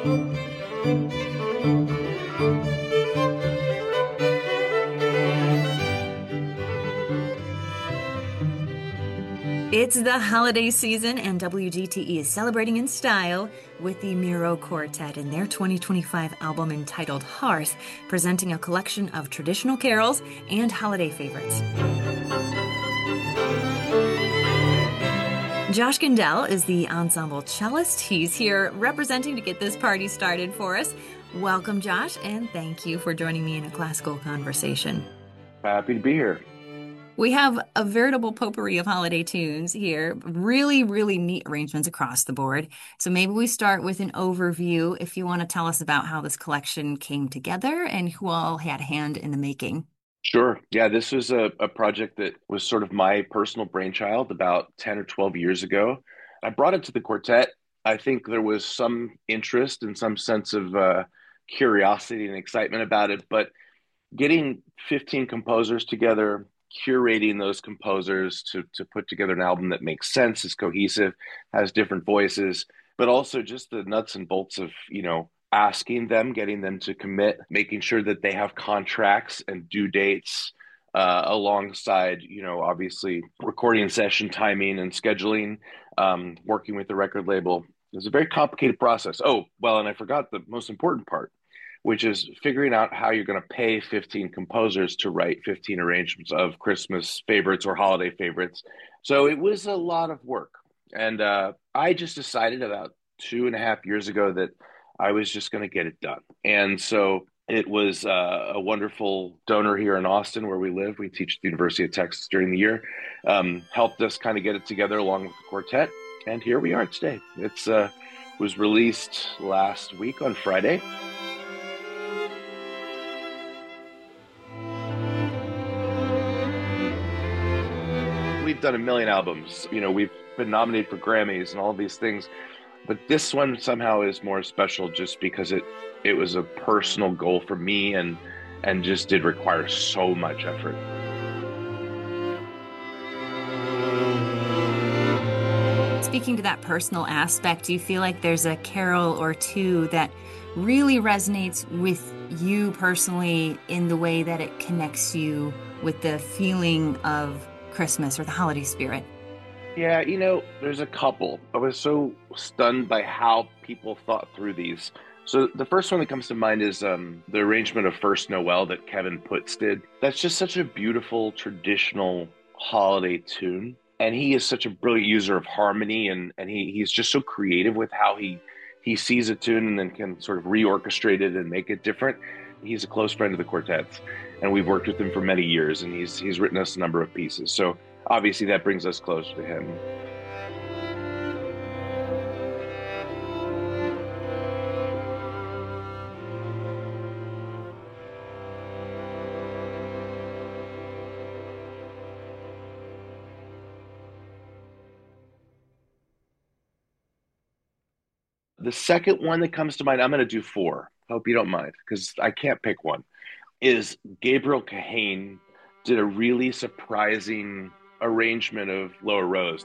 It's the holiday season, and WGTE is celebrating in style with the Miro Quartet and their 2025 album entitled Hearth, presenting a collection of traditional carols and holiday favorites. Josh Gindel is the ensemble cellist. He's here representing to get this party started for us. Welcome, Josh, and thank you for joining me in a classical conversation. Happy to be here. We have a veritable potpourri of holiday tunes here. Really, really neat arrangements across the board. So maybe we start with an overview if you want to tell us about how this collection came together and who all had a hand in the making. Sure. Yeah, this was a project that was sort of my personal brainchild about 10 or 12 years ago. I brought it to the quartet. I think there was some interest and some sense of curiosity and excitement about it, but getting 15 composers together, curating those composers to put together an album that makes sense, is cohesive, has different voices, but also just the nuts and bolts of, asking them, getting them to commit, making sure that they have contracts and due dates alongside, obviously recording session timing and scheduling, working with the record label. It was a very complicated process. Oh, well, and I forgot the most important part, which is figuring out how you're going to pay 15 composers to write 15 arrangements of Christmas favorites or holiday favorites. So it was a lot of work. And I just decided about 2.5 years ago that I was just going to get it done. And so it was a wonderful donor here in Austin where we live. We teach at the University of Texas during the year, helped us kind of get it together along with the quartet. And here we are today. It's was released last week on Friday. We've done a million albums. We've been nominated for Grammys and all of these things. But this one somehow is more special just because it was a personal goal for me and just did require so much effort. Speaking to that personal aspect, do you feel like there's a carol or two that really resonates with you personally in the way that it connects you with the feeling of Christmas or the holiday spirit? Yeah, there's a couple. I was so stunned by how people thought through these. So the first one that comes to mind is the arrangement of First Noel that Kevin Putz did. That's just such a beautiful, traditional holiday tune. And he is such a brilliant user of harmony, and he's just so creative with how he sees a tune and then can sort of reorchestrate it and make it different. He's a close friend of the quartet's, and we've worked with him for many years, and he's written us a number of pieces. So obviously that brings us closer to him. The second one that comes to mind, I'm going to do four. Hope you don't mind, because I can't pick one, is Gabriel Kahane did a really surprising arrangement of Lower Rose.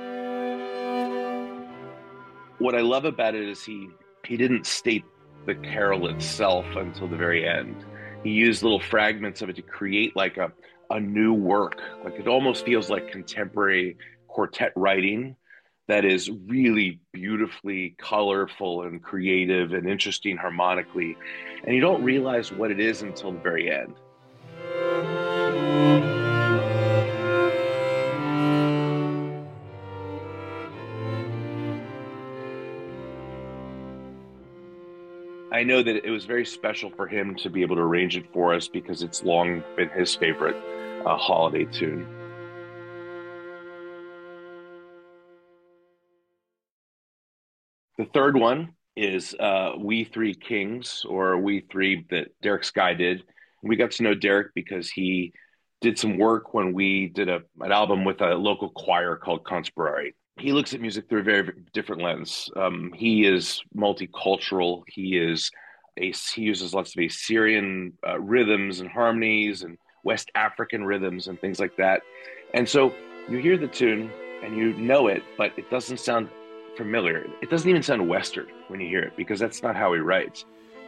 What I love about it is he didn't state the carol itself until the very end. He used little fragments of it to create like a new work. Like it almost feels like contemporary quartet writing that is really beautifully colorful and creative and interesting harmonically. And you don't realize what it is until the very end. I know that it was very special for him to be able to arrange it for us because it's long been his favorite holiday tune. The third one is We Three Kings, or We Three, that Derek Skye did. We got to know Derek because he did some work when we did an album with a local choir called Conspirari. He looks at music through a very different lens. He is multicultural. He uses lots of Assyrian rhythms and harmonies and West African rhythms and things like that. And so you hear the tune and you know it, but it doesn't sound familiar. It doesn't even sound Western when you hear it because that's not how he writes.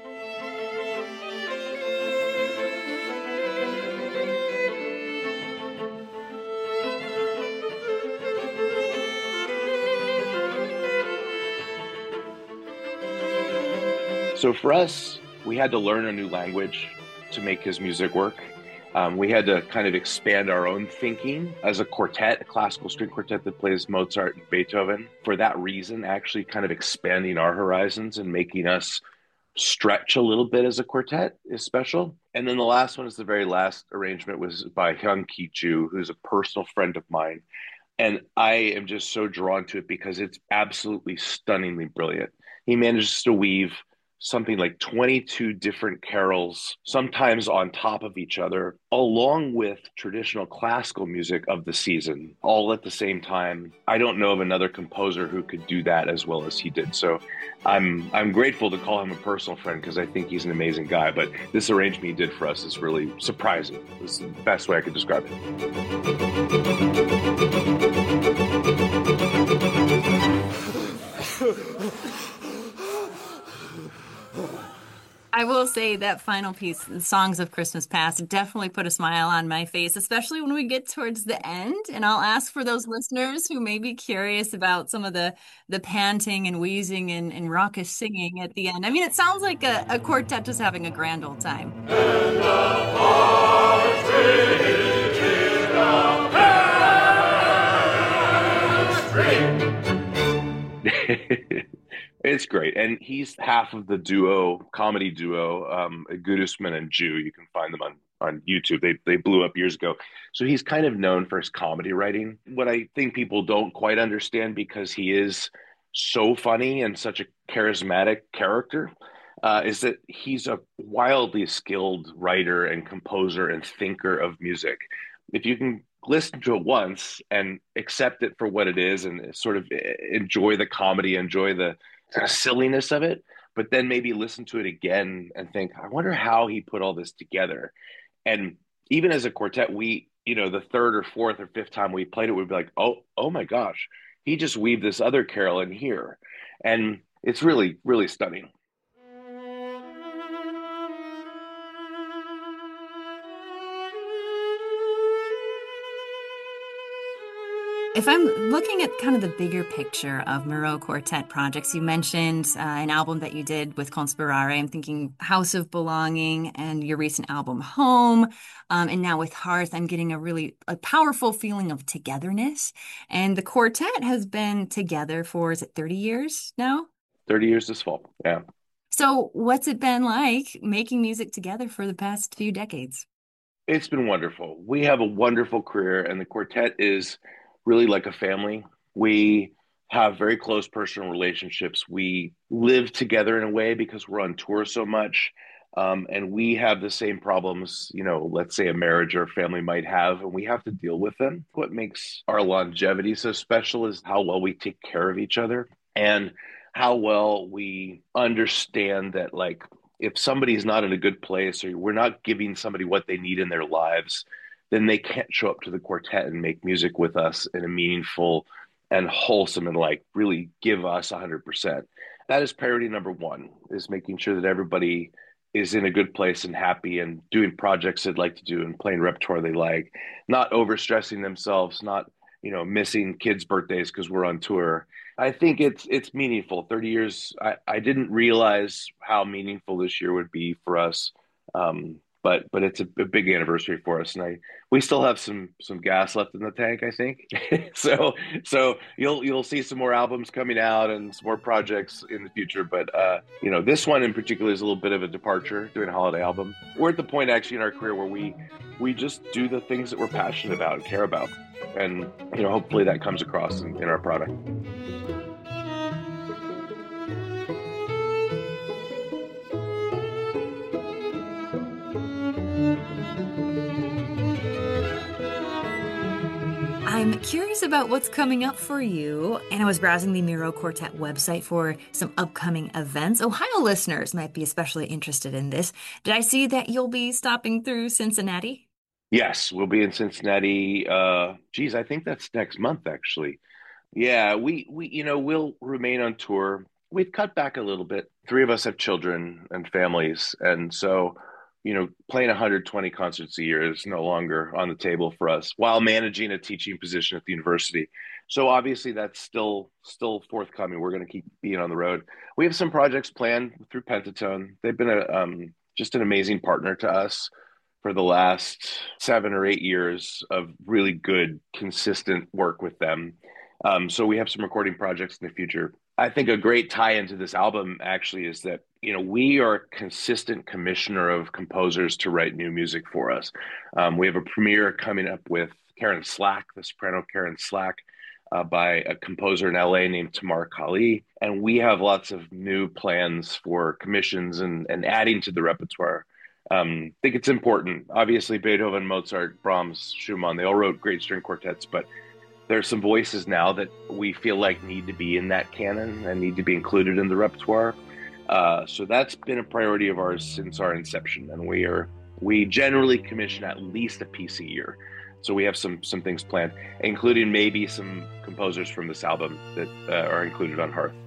So for us, we had to learn a new language to make his music work. We had to kind of expand our own thinking as a quartet, a classical string quartet that plays Mozart and Beethoven. For that reason, actually kind of expanding our horizons and making us stretch a little bit as a quartet is special. And then the last one is the very last arrangement was by Hyung Ki Ju, who's a personal friend of mine. And I am just so drawn to it because it's absolutely stunningly brilliant. He manages to weave something like 22 different carols, sometimes on top of each other, along with traditional classical music of the season, all at the same time. I don't know of another composer who could do that as well as he did. So I'm grateful to call him a personal friend because I think he's an amazing guy. But this arrangement he did for us is really surprising. It's the best way I could describe it. I will say that final piece, Songs of Christmas Past, definitely put a smile on my face, especially when we get towards the end. And I'll ask for those listeners who may be curious about some of the panting and wheezing and raucous singing at the end. I mean, it sounds like a quartet just having a grand old time. And the partridge in a pear tree. It's great. And he's half of the comedy duo, Gudusman and Jew. You can find them on YouTube. They blew up years ago. So he's kind of known for his comedy writing. What I think people don't quite understand because he is so funny and such a charismatic character is that he's a wildly skilled writer and composer and thinker of music. If you can listen to it once and accept it for what it is and sort of enjoy the comedy, enjoy the kind of silliness of it, but then maybe listen to it again and think, I wonder how he put all this together. And even as a quartet, the third or fourth or fifth time we played it, we'd be like, oh my gosh, he just weaved this other carol in here. And it's really, really stunning. If I'm looking at kind of the bigger picture of Moreau Quartet projects, you mentioned an album that you did with Conspirare. I'm thinking House of Belonging and your recent album Home. And now with Hearth, I'm getting a powerful feeling of togetherness. And the quartet has been together for, is it 30 years now? 30 years this fall. Yeah. So what's it been like making music together for the past few decades? It's been wonderful. We have a wonderful career, and the quartet is really like a family. We have very close personal relationships. We live together in a way because we're on tour so much. And we have the same problems, let's say a marriage or a family might have, and we have to deal with them. What makes our longevity so special is how well we take care of each other and how well we understand that, like, if somebody's not in a good place or we're not giving somebody what they need in their lives, then they can't show up to the quartet and make music with us in a meaningful and wholesome and like really give us 100%. That is priority number one, is making sure that everybody is in a good place and happy and doing projects they'd like to do and playing repertoire they like, not overstressing themselves, not, missing kids' birthdays because we're on tour. I think it's meaningful. 30 years, I didn't realize how meaningful this year would be for us. But it's a big anniversary for us, and we still have some gas left in the tank, I think. so you'll see some more albums coming out and some more projects in the future. But this one in particular is a little bit of a departure, doing a holiday album. We're at the point actually in our career where we just do the things that we're passionate about and care about, and hopefully that comes across in our product. I'm curious about what's coming up for you, and I was browsing the Miro Quartet website for some upcoming events. Ohio listeners might be especially interested in this. Did I see that you'll be stopping through Cincinnati? Yes, we'll be in Cincinnati. I think that's next month, actually. Yeah, we'll remain on tour. We've cut back a little bit. Three of us have children and families, and so, playing 120 concerts a year is no longer on the table for us while managing a teaching position at the university. So obviously that's still forthcoming. We're going to keep being on the road. We have some projects planned through Pentatone. They've been a just an amazing partner to us for the last 7 or 8 years of really good, consistent work with them. So we have some recording projects in the future. I think a great tie into this album actually is that, we are a consistent commissioner of composers to write new music for us. We have a premiere coming up with Karen Slack, the soprano Karen Slack, by a composer in LA named Tamar Kali. And we have lots of new plans for commissions and adding to the repertoire. I think it's important. Obviously, Beethoven, Mozart, Brahms, Schumann, they all wrote great string quartets, but there's some voices now that we feel like need to be in that canon and need to be included in the repertoire. So that's been a priority of ours since our inception, and we generally commission at least a piece a year. So we have some things planned, including maybe some composers from this album that are included on Hearth.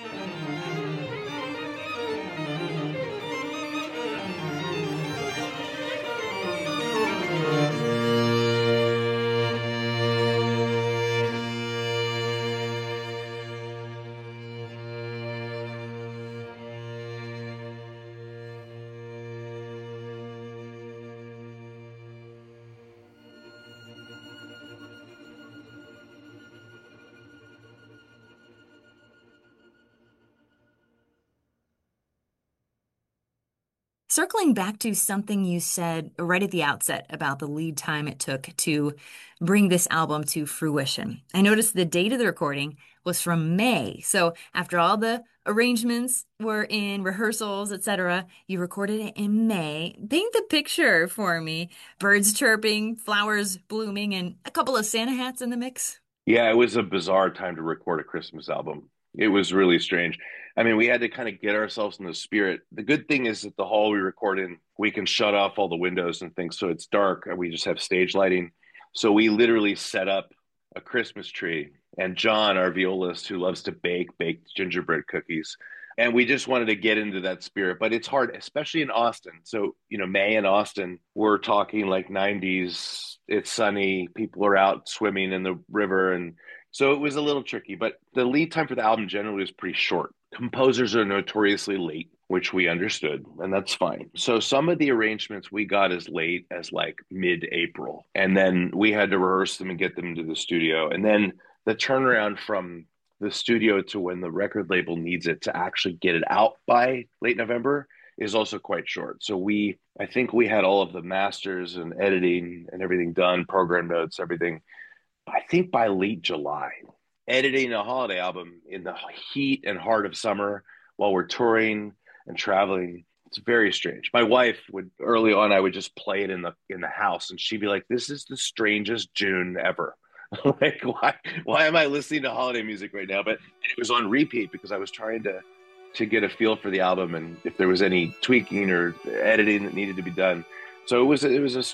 Circling back to something you said right at the outset about the lead time it took to bring this album to fruition. I noticed the date of the recording was from May. So after all the arrangements were in rehearsals, etc., you recorded it in May. Paint the picture for me. Birds chirping, flowers blooming, and a couple of Santa hats in the mix. Yeah, it was a bizarre time to record a Christmas album. It was really strange. I mean, we had to kind of get ourselves in the spirit. The good thing is that the hall we record in, we can shut off all the windows and things, so it's dark, and we just have stage lighting. So we literally set up a Christmas tree, and John, our violist, who loves to bake, baked gingerbread cookies. And we just wanted to get into that spirit, but it's hard, especially in Austin. So, May in Austin, we're talking like 90s. It's sunny. People are out swimming in the river. And so it was a little tricky, but the lead time for the album generally was pretty short. Composers are notoriously late, which we understood, and that's fine. So some of the arrangements we got as late as like mid-April, and then we had to rehearse them and get them into the studio. And then the turnaround from the studio to when the record label needs it to actually get it out by late November is also quite short. So I think we had all of the masters and editing and everything done, program notes, everything, I think by late July. Editing a holiday album in the heat and heart of summer while we're touring and traveling, it's very strange. My wife would early on, I would just play it in the house, and she'd be like, "This is the strangest June ever." Like, why am I listening to holiday music right now? But it was on repeat because I was trying to get a feel for the album and if there was any tweaking or editing that needed to be done. So it was a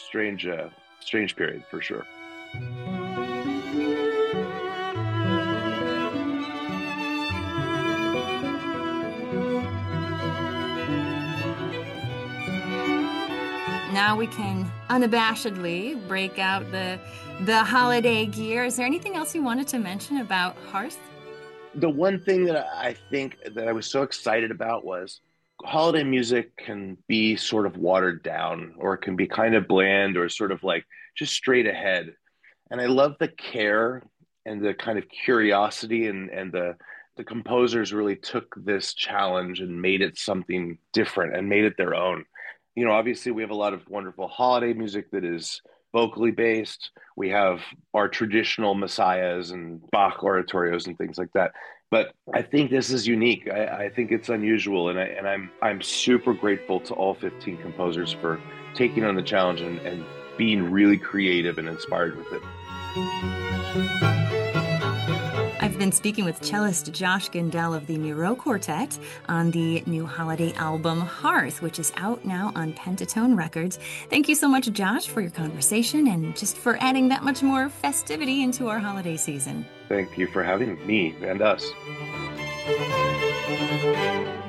strange period for sure. Now we can unabashedly break out the holiday gear. Is there anything else you wanted to mention about Hearth? The one thing that I think that I was so excited about was holiday music can be sort of watered down, or it can be kind of bland, or sort of like just straight ahead. And I love the care and the kind of curiosity, and the composers really took this challenge and made it something different and made it their own. Obviously we have a lot of wonderful holiday music that is vocally based. We have our traditional messiahs and Bach oratorios and things like that. But I think this is unique. I think it's unusual, and I'm super grateful to all 15 composers for taking on the challenge and being really creative and inspired with it. I've I've been speaking with cellist Josh Gendel of the Miro Quartet on the new holiday album Hearth, which is out now on Pentatone Records. Thank you so much, Josh, for your conversation and just for adding that much more festivity into our holiday season. Thank you for having me and us.